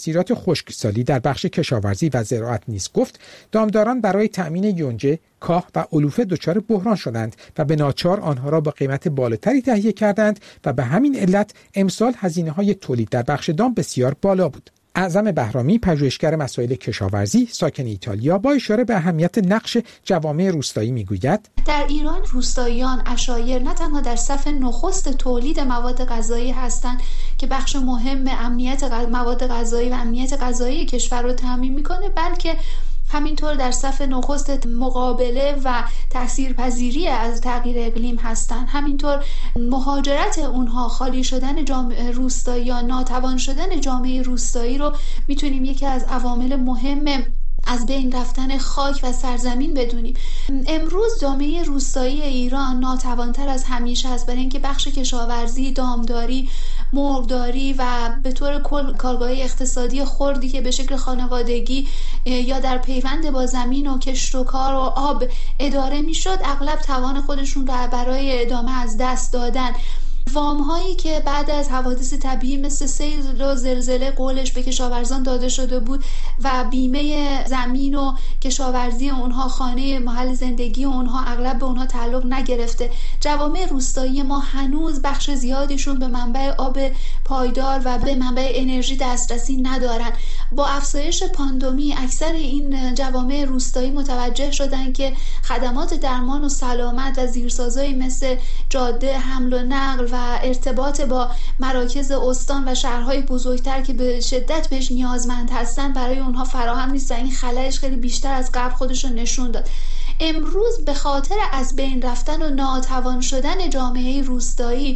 تأثیرات خشکسالی در بخش کشاورزی و زراعت نیز گفت دامداران برای تأمین یونجه، کاه و علوفه دچار بحران شدند و به ناچار آنها را با قیمت بالاتری تهیه کردند و به همین علت امسال هزینه‌های تولید در بخش دام بسیار بالا بود. اعظم بهرامی، پژوهشگر مسائل کشاورزی ساکن ایتالیا، با اشاره به اهمیت نقش جوامع روستایی میگوید در ایران روستاییان، عشایر نه تنها در صف نخست تولید مواد غذایی هستند که بخش مهم امنیت مواد غذایی و امنیت غذایی کشور رو تامین میکنه، بلکه همینطور در صف نخست مقابله و تاثیرپذیری از تغییر اقلیم هستند. همینطور مهاجرت اونها، خالی شدن جامعه روستایی یا ناتوان شدن جامعه روستایی رو میتونیم یکی از عوامل مهم از بین رفتن خاک و سرزمین بدونیم. امروز جامعه روستایی ایران ناتوانتر از همیشه است برای اینکه بخش کشاورزی، دامداری، مرغداری و به طور کل کارگاه اقتصادی خردی که به شکل خانوادگی یا در پیوند با زمین و کشت و کار و آب اداره میشد، اغلب توان خودشون را برای ادامه از دست دادن. وام هایی که بعد از حوادث طبیعی مثل سیل و زلزله قولش به کشاورزان داده شده بود و بیمه زمین و کشاورزی اونها، خانه محل زندگی اونها اغلب به اونها تعلق نگرفته. جوامع روستایی ما هنوز بخش زیادیشون به منبع آب پایدار و به منبع انرژی دسترسی ندارن. با افزایش پاندمی اکثر این جوامع روستایی متوجه شدن که خدمات درمان و سلامت و زیرسازهایی مثل جاده، حمل و نقل و ارتباط با مراکز استان و شهرهای بزرگتر که به شدت بهش نیازمند هستن برای اونها فراهم نیست و این خلأش خیلی بیشتر از قبل خودش رو نشون داد. امروز به خاطر از بین رفتن و ناتوان شدن جامعه روستایی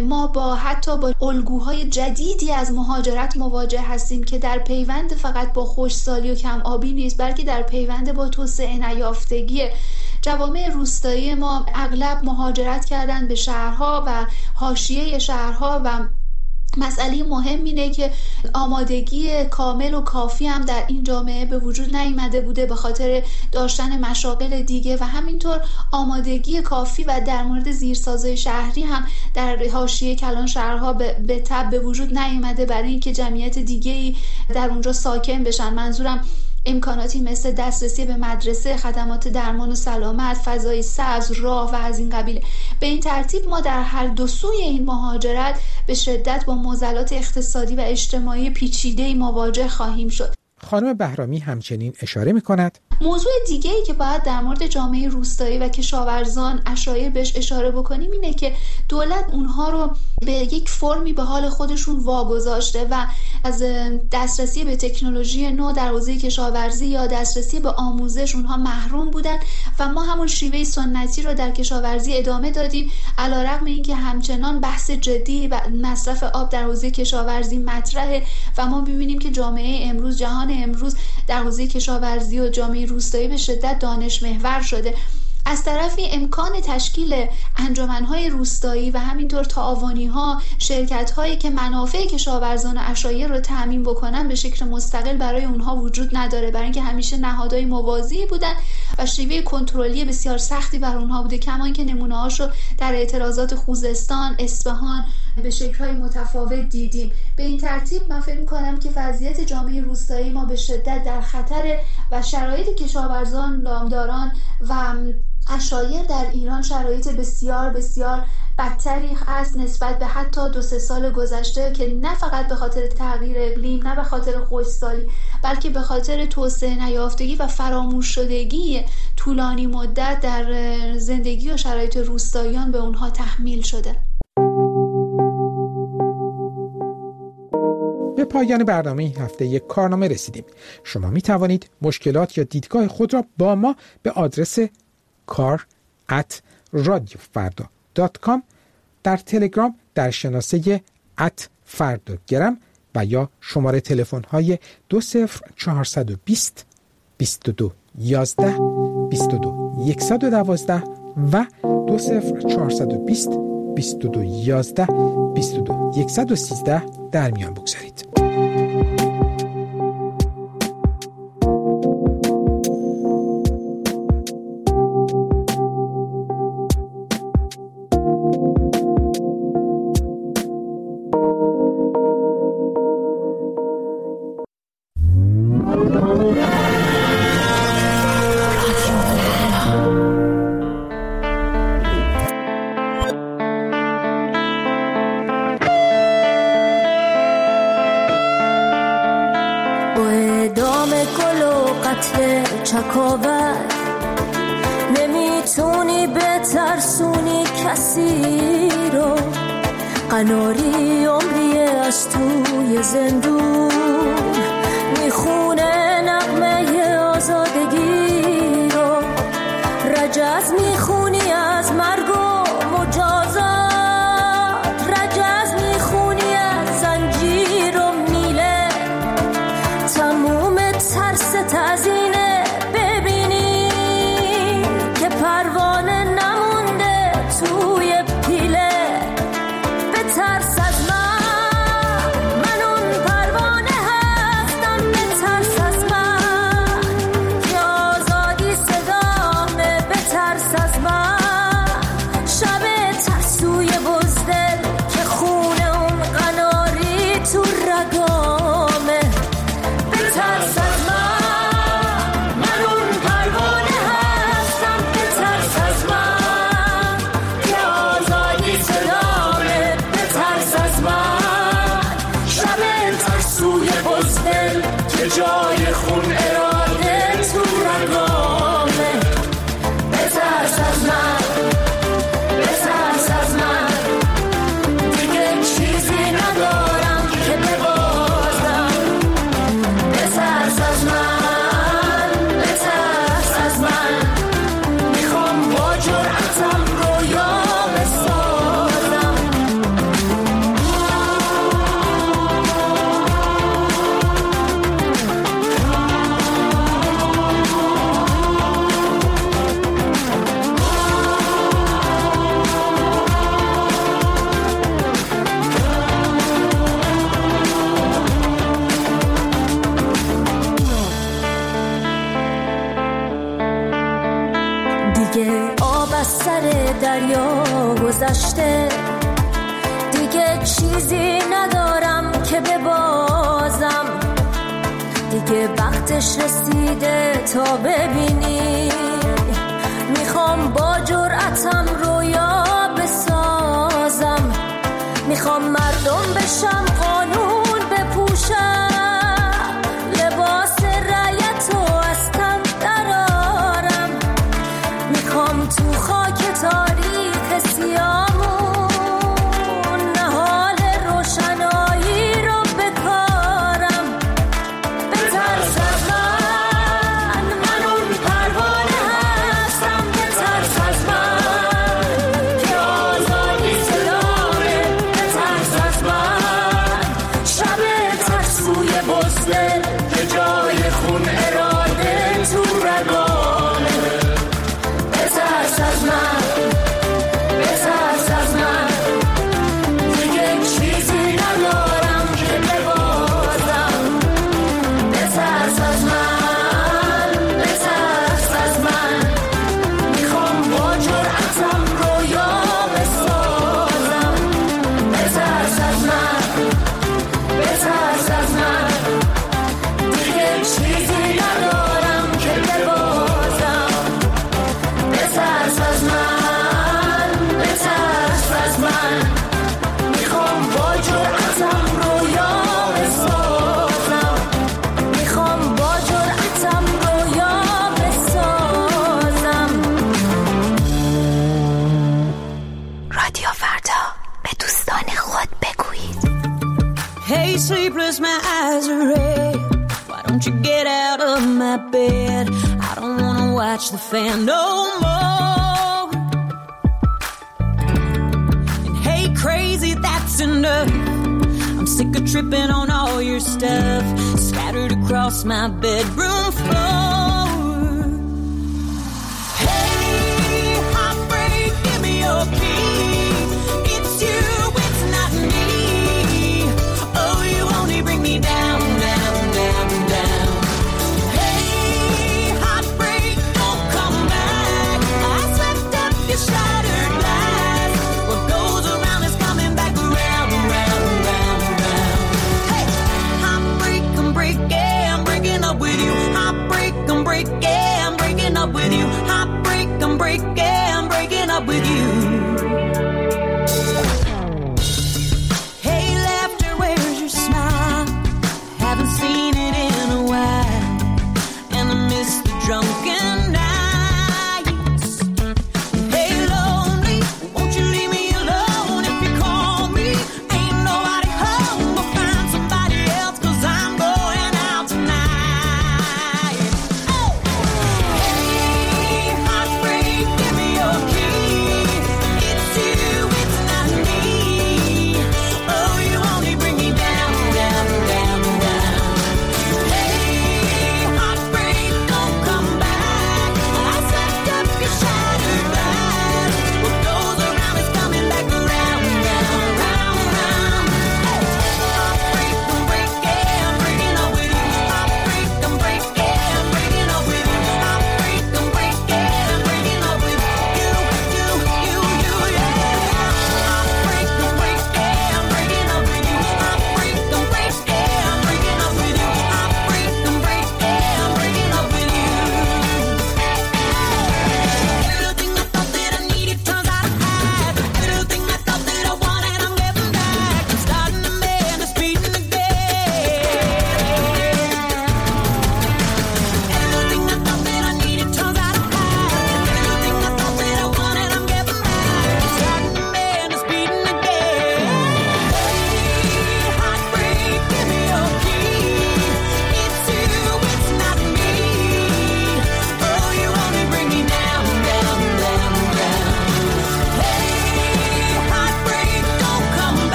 ما حتی با الگوهای جدیدی از مهاجرت مواجه هستیم که در پیوند فقط با خشکسالی و کم آبی نیست، بلکه در پیوند با توسعه نیافتگی. جوامع روستایی ما اغلب مهاجرت کردن به شهرها و حاشیه شهرها و مسئله مهم اینه که آمادگی کامل و کافی هم در این جامعه به وجود نیامده بوده به خاطر داشتن مشاغل دیگه و همینطور آمادگی کافی و در مورد زیرسازهای شهری هم در حاشیه کلان شهرها به تبع به وجود نیامده برای اینکه جمعیت دیگه‌ای در اونجا ساکن بشن. منظورم امکاناتی مثل دسترسی به مدرسه، خدمات درمان و سلامت، فضای سبز، راه و از این قبیل. به این ترتیب ما در هر دو سوی این مهاجرت به شدت با معضلات اقتصادی و اجتماعی پیچیده‌ای مواجه خواهیم شد. خانم بهرامی همچنین اشاره می‌کند موضوع دیگه‌ای که باید در مورد جامعه روستایی و کشاورزان عشایر بهش اشاره بکنیم اینه که دولت اونها رو به یک فرمی به حال خودشون واگذاشته و از دسترسی به تکنولوژی نو در حوزه کشاورزی یا دسترسی به آموزش اونها محروم بودن و ما همون شیوه سنتی رو در کشاورزی ادامه دادیم، علیرغم اینکه همچنان بحث جدی و مصرف آب در حوزه کشاورزی مطرحه و ما می‌بینیم که جامعه امروز، جهان امروز در حوزه کشاورزی و جامعه روستایی به شدت دانش محور شده. از طرفی امکان تشکیل انجمن‌های روستایی و همینطور تعاونی‌ها، شرکت‌هایی که منافع کشاورزان و عشایر رو تامین بکنن به شکل مستقل برای اونها وجود نداره، برای اینکه همیشه نهادهای موازی بودن و شیوه کنترلی بسیار سختی بر اونها بوده، کما اینکه نمونه‌هاشو در اعتراضات خوزستان، اصفهان به شکل‌های متفاوت دیدیم. به این ترتیب من فکر می‌کنم که وضعیت جامعه روستایی ما به شدت در خطر و شرایط کشاورزان، دامداران و عشایر در ایران شرایط بسیار بسیار بدتری است نسبت به حتی 2-3 سال گذشته که نه فقط به خاطر تغییر اقلیم، نه به خاطر خشکسالی، بلکه به خاطر توسعه نیافتگی و فراموش شدگی طولانی مدت در زندگی و شرایط روستاییان به اونها تحمیل شده. به پایان برنامه این هفته یک کارنامه رسیدیم. شما می توانید مشکلات یا دیدگاه خود را با ما به آدرس kar@radiofarda.com در تلگرام در شناسه @fardagram و یا شماره تلفن های 20420 22 11 22 112 و 20420 22 11 22 113 در میان بگذارید. با اعدام گل و قتل چکاور نمیتونی بترسونی کسی رو. قناری عمریه از توی زندون میخونه نغمه آزادگی رو. رجز میخونی از مرگ و مجازات، رجز میخونی از زنجیر و میله. تموم ترست از اینه ببینی که پروانه نمونده توی پیله. بترس از من اون پروانه هستم. بترس از من که آزادی صدامه. بترس از من شب ترسوی بزدل که خونه اون قناری تو رگامه. بترس از من اون پروانه هستم. بترس از من که آزادی صدامه. بترس از من شب ترسوی بزدل که جای خون اراده تو رگامه. بترس از من، بترس از من، دیگه چیزی ندارم که ببازم. بترس از من، بترس از من، میخوام با جرأتم رویا بسازم. دیگه آب از سر دریا گذشته، دیگه چیزی ندارم که ببازم. دیگه وقتش رسیده تا ببینی، میخوام با جرأتم رویا بسازم. میخوام مردم بشم، قانون بپوشم، لباس رعیتو از تن درارم. میخوام تو خاک تاریخ سیامون نهال روشنایی رو بکارم. بترس از من اون پروانه هستم. بترس از من که آزادی صدامه. بترس از من شب ترسوی بزدل که جای خون اراده تو رگامه. بترس از من، بترس از من، دیگه چیزی ندارم که ببازم. بترس از من، بترس از من، میخوام با جرأتم رویا بسازم. بترس از من، بترس از من، دیگه چیزی ندارم که ببازم. بترس از من، بترس از من، میخوام با جرأتم رویا بسازم. میخوام با جرأتم رویا بسازم. رادیو فردا، به دوستان خود بگویید. Hey, sleepless, my eyes are red. Why don't you get out of my bed? I don't wanna watch the fan no more. And hey, crazy, that's enough. I'm sick of tripping on all your stuff scattered across my bedroom floor. Hey, heartbreak, give me your key. It's you, it's not me. Oh, you only bring me down, down, down, down. Hey, heartbreak, don't come back. I swept up your shattered glass. What goes around is coming back around, around, around, around. Hey, heartbreak, I'm breaking, I'm breaking up with you. Heartbreak, I'm breaking, I'm breaking up with you. Heartbreak, I'm breaking, I'm breaking up with you. Hey, laughter, where's your smile? Haven't seen it in a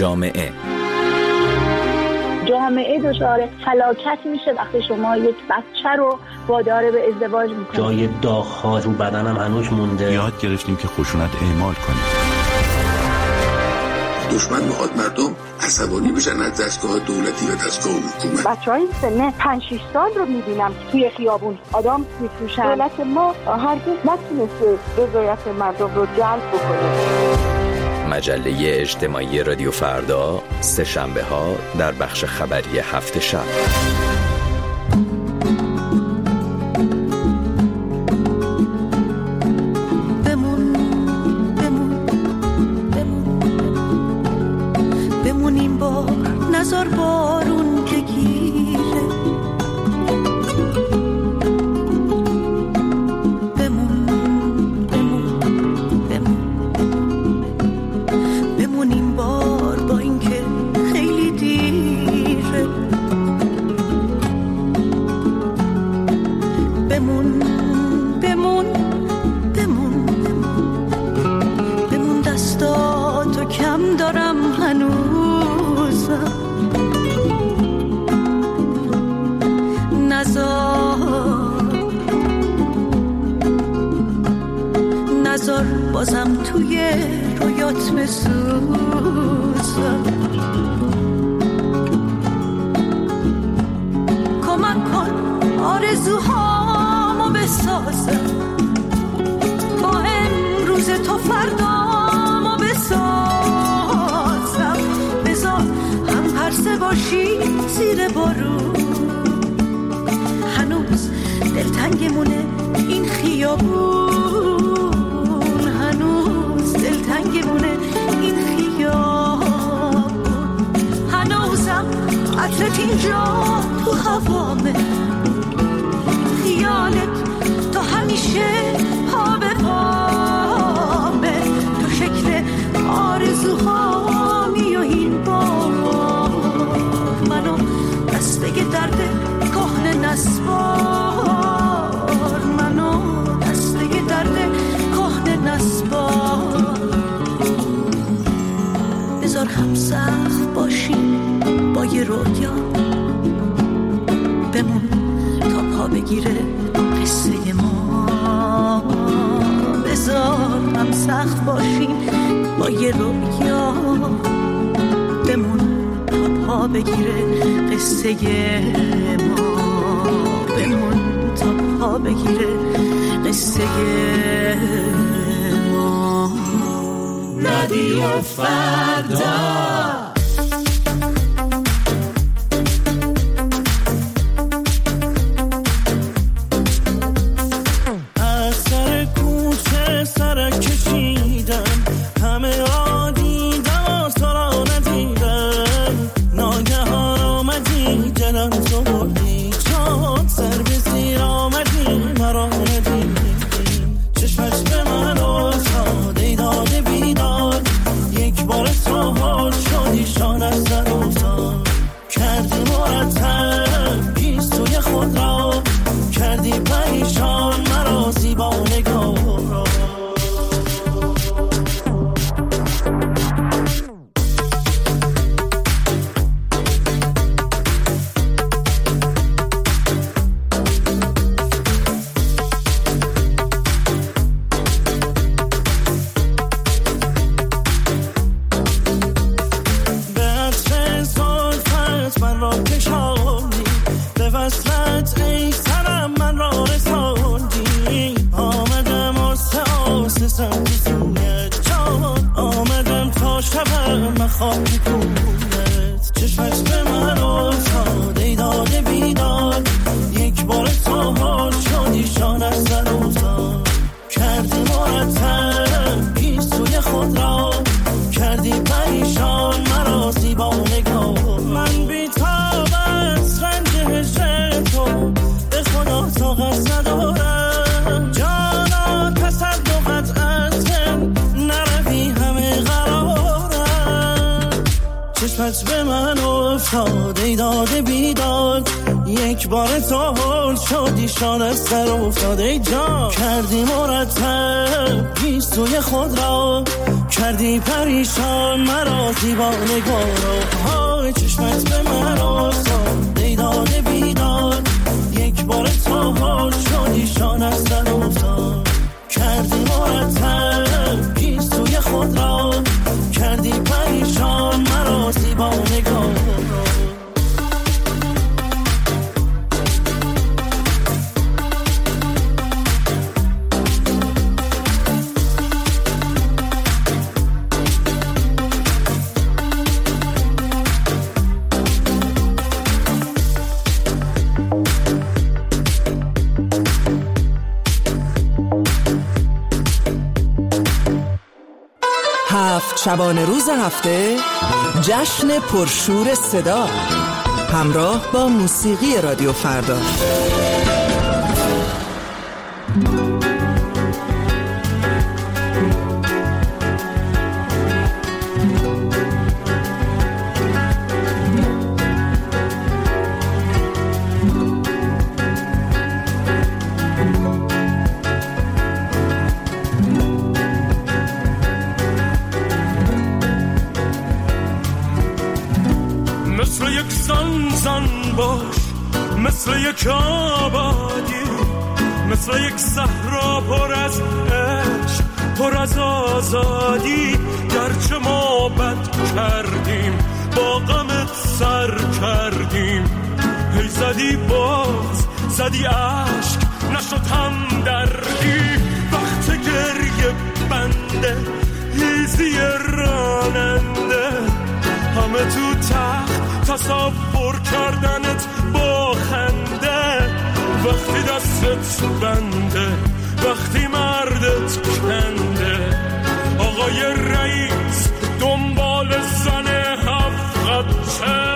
جامعه دچار فلاکت میشه وقتی شما یک بچه رو وادار به ازدواج میکنید. جای داغ‌ها رو بدنم هنوز مونده. یاد گرفتیم که خشونت اعمال کنیم. دشمن میخواد مردم عصبانی بشن از دستگاه دولتی و دستگاه حکومت. بچهای سن 5-6 سال رو میبینم توی خیابون آدم میفروشن. دولت ما هرگز نتونسته رضایت مردم رو جلب بکنه. مجله اجتماعی رادیو فردا، سه شنبه ها در بخش خبری هفت شب. بمون این بار نزار بارون بگیره. بمون این بار با این که خیلی دیره. بمون دستاتو کم دارم هنوزم. نزار بازم توی رویات بسوزم. کمک کن آرزوهامو بسازم. با امروز تو فردامو بسازم. بذار هم پرسه باشی زیر بارون. هنوز دلتنگمونه این خیابون. هنوز دلتنگمونه این خیابون. هنوزم عطرت اینجا تو هوامه. خیالت تو همیشه پا به پامه. تو شکل آرزوهامی و این بار منو دسته درد کهنه نسبار. منو دسته درد کهنه نسبار. بذار هم سخت باشیم با یه رویا. بمون تا پا بگیره قصه ما. بذار هم سخت باشیم با یه رویا. بمون تا پا بگیره قصه ما. بمون تا پا بگیره قصه ما. رادیو فردا. چشمت به من افتاده داده بیداد. یک بار تو هل شدی شان از سر افتاده جان کردی مرتب گیسوی خود را کردی پریشان مرا دیوانه های چشمت به مرا دیدار بیدار یک بار تو هل شدی شان از سر افتاد کردی مرتب گیسوی خود را کردی پریشان مرا دیوانه شبانه روز هفته جشن پرشور صدا همراه با موسیقی رادیو فردا. مثل یک آبادی مثل یک صحرا پر از عشق پر از آزادی گرچه ما بد کردیم با غمت سر کردیم هی زدی باز زدی عشق نشد هم دردی وقت گریه بنده هیزی راننده همه تو تخت تصور کردنت با خنده وقتی دستت بنده وقتی مردت کنده آقای رئیس دنبال زن هفته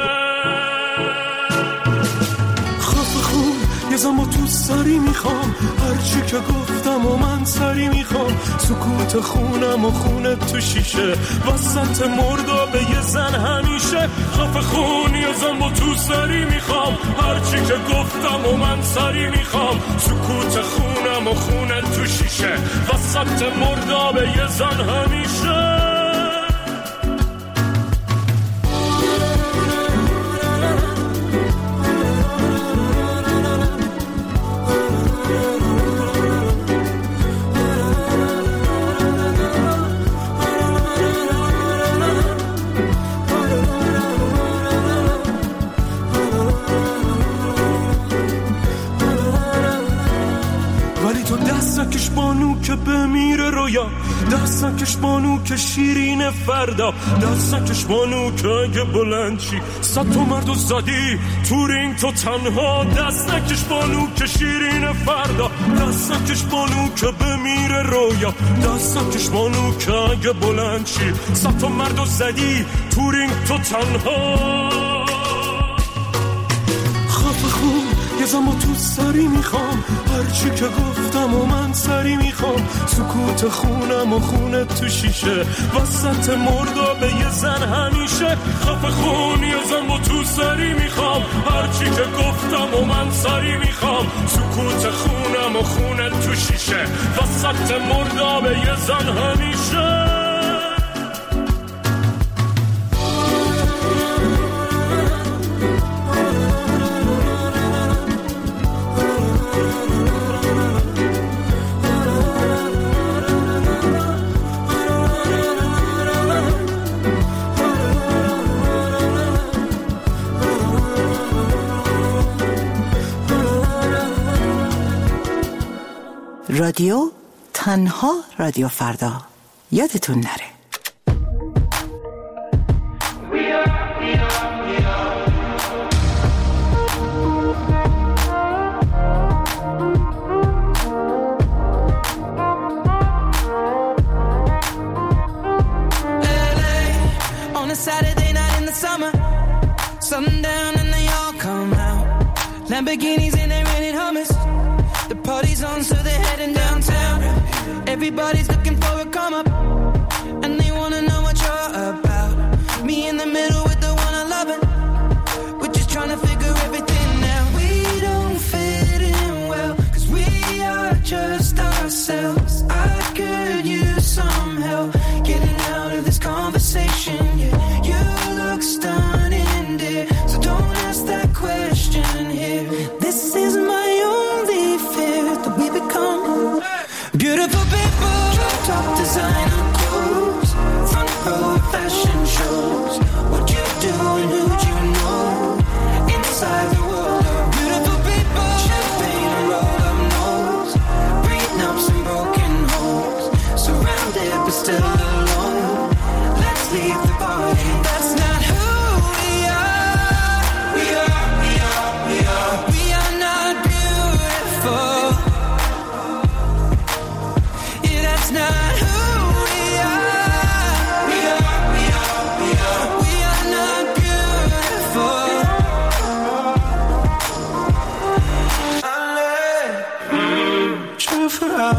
خفه خون یه زما تو سری میخوام هرچی که گفتم و من سری میخوام سکوت خونم و خونت تو شیشه وسط مردابه یه زن همیشه خفه خون یه زما تو سری میخوام هرچی که گفتم و من سری میخوام سکوت خونم و خونت تو شیشه وسط مردابه یه زن همیشه دستکش بانو که بمیره رویا دستکش بانو که شیرین فردا دستکش بانو که اگه بلند چی صد تو مردو زدی تو رینگ تو تنها دستکش بانو که شیرین فردا دستکش بانو که بمیره رویا دستکش بانو که اگه بلند چی صد تو مردو زدی تو رینگ تو تنها خفه خون یه زما تو سری میخوام هرچی که گفتم و من سری میخوام سکوت خونم و خونت تو شیشه وسط مردابه یه زن همیشه خفه خون یه زما تو سری میخوام هرچی که گفتم و من سری میخوام سکوت خونم و خونت تو شیشه وسط مردابه یه زن همیشه رادیو تنها رادیو فردا یادتون نره. On a Saturday night in the summer, sundown and they all come out. Lamborghinis and they rented hummus. The party's on, so they're heading downtown. Everybody's looking for a come up, and they wanna know what you're about. Me in the middle with the one I love it. We're just trying to figure everything out. We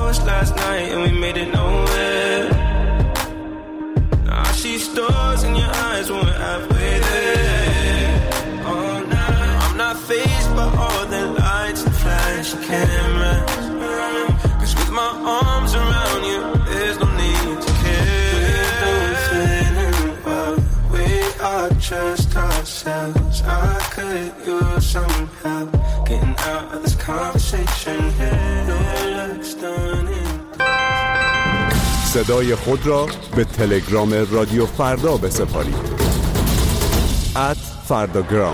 hours last night and we made it nowhere. Now I see stars in your eyes when we're halfway there. Oh, nah, I'm not fazed by all the lights and flashing cameras. 'Cause with my arms around you, there's no need to care. We're feeling well, we are just ourselves. I could use some help getting out of this conversation here. Your looks stunning. صدای خود را به تلگرام رادیو فردا بسپارید. @فرداگرام.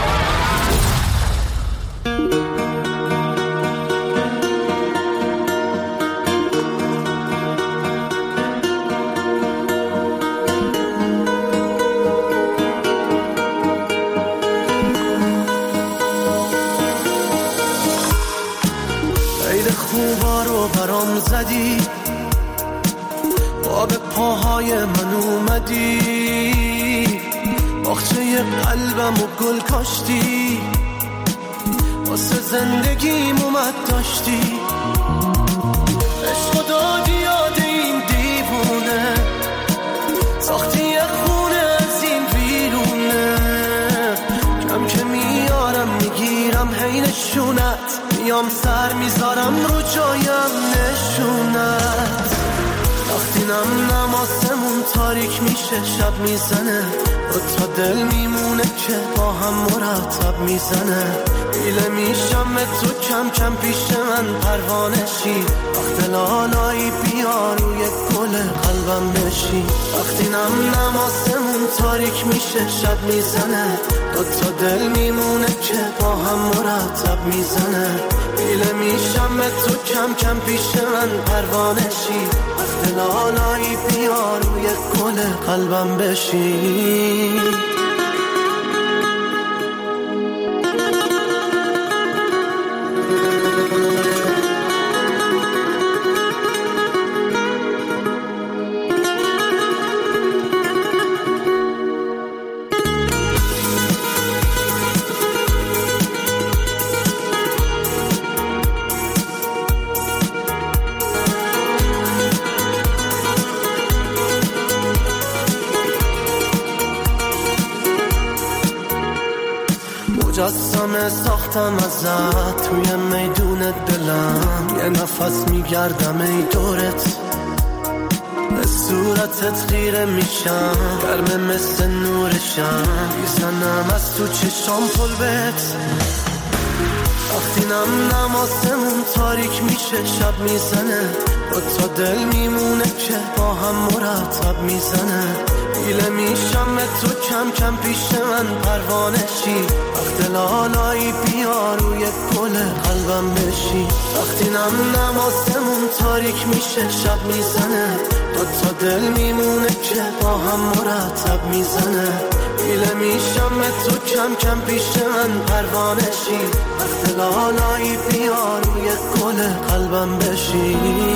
عید خوبا رو برام زدی، با به پاهای من اومدی، باغچه قلبم و گل کاشتی، واسه زندگیم اومد داشتی، عشق و دادی یاد این دیوونه، ساختی یه خونه از این ویرونه، کم که میارم میگیرم حینشونت، میام سر میذارم رو جایم نشونت، وقتی نم آسمون تاریک میشه شب میزنه، دو تا دل میمونه که با هم مرتب میزنه، ایله میشم تو کم کم پیش من پروانشی، وقت لالایی بیا روی گل قلبم بشی، وقتی نم آسمون تاریک میشه شب میزنه، دو تا دل میمونه که با هم مرتب میزنه، ایله میشم تو کم کم پیش من پروانشی، وقت لالایی بیا روی گل قلبم بشی. مجسمه ساختم ازت توی میدون دلم، یه نفس میگردم ای دورت، به صورتت خیره میشم، گرمه مثل نورشم، میزنم از تو چشام پلبت، وقتی نم آسمون تاریک میشه شب میزنه، دو تا دل میمونه که با هم مرتب میزنه، ایله میشم تو کم کم پیش من پروانشی، وقت لالایی بیا روی گل قلبم بشی، وقتی نم آسمون تاریک میشه شب میزنه، دو تا دل میمونه که با هم مرتب میزنه، ایله میشم تو کم کم پیش من پروانشی، وقت لالایی بیا روی گل قلبم بشی.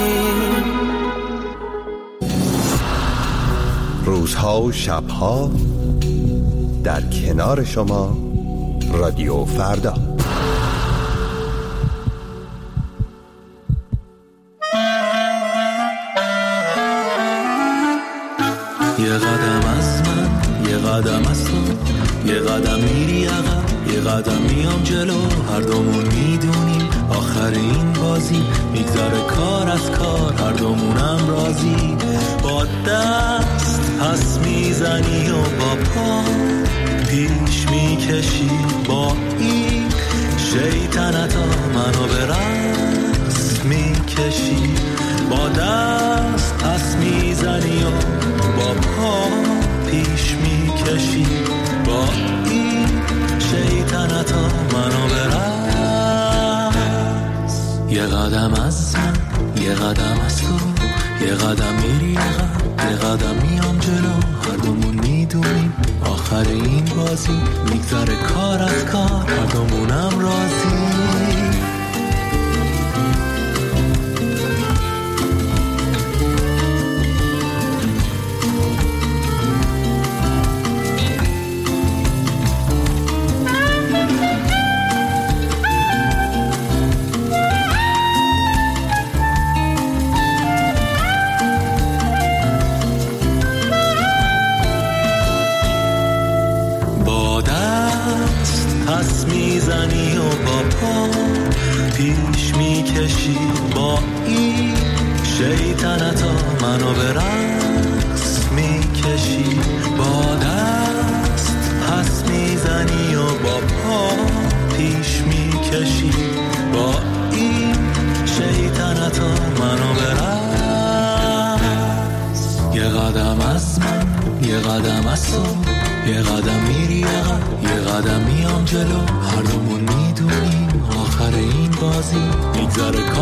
روزها و شبها در کنار شما رادیو فردا. یه قدم از من، یه قدم از تو، یه قدم میری عقب، یه قدم میام جلو، هر دومون میدونیم آخر این بازی میگذره کار از کار، هر دومونم راضی، با دست پس میزنی و با پا پیش میکشی، با این شیطنتا منو به رقص میکشی، با دست پس میزنی و با پا پیش میکشی، با این شیطنتا منو به رقص. یه قدم از من، یه قدم از تو، یه قدم میری عقب، یه قدم میام جلو، هر دومون میدونیم آخر این بازی میگذره کار از کار، هر دومونم راضی. پیش میکشی با این شیطنتا منو به رقص میکشی با دست پس میزنی و با پا پیش میکشی با این شیطنتا منو به رقص یه قدم از من یه قدم از تو یه قدم میری عقب یه قدم میام جلو هر دومون میدونیم آخر این بازی میگذره